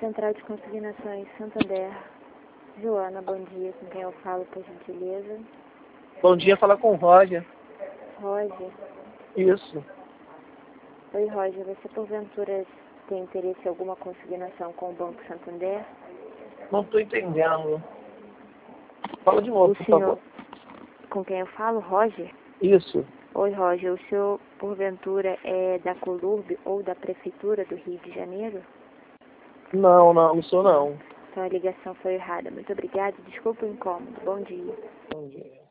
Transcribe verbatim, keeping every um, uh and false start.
Central de Consignações, Santander. Joana, bom dia. Com quem eu falo, por gentileza? Bom dia, fala com o Roger. Roger? Isso. Oi, Roger. Você, porventura, tem interesse em alguma consignação com o Banco Santander? Não estou entendendo. Fala de novo, o por senhor, favor. Com quem eu falo, Roger? Isso. Oi, Roger. O senhor, porventura, é da Colurb ou da Prefeitura do Rio de Janeiro? Não, não, não sou não. Então a ligação foi errada. Muito obrigada. Desculpa o incômodo. Bom dia. Bom dia.